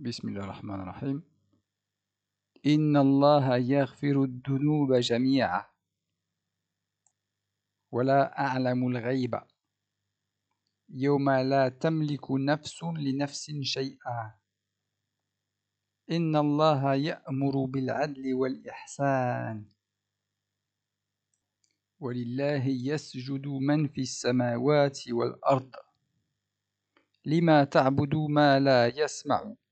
بسم الله الرحمن الرحيم. إن الله يغفر الذنوب جميعا ولا أعلم الغيب يوم لا تملك نفس لنفس شيئا إن الله يأمر بالعدل والإحسان ولله يسجد من في السماوات والأرض لما تعبد ما لا يسمع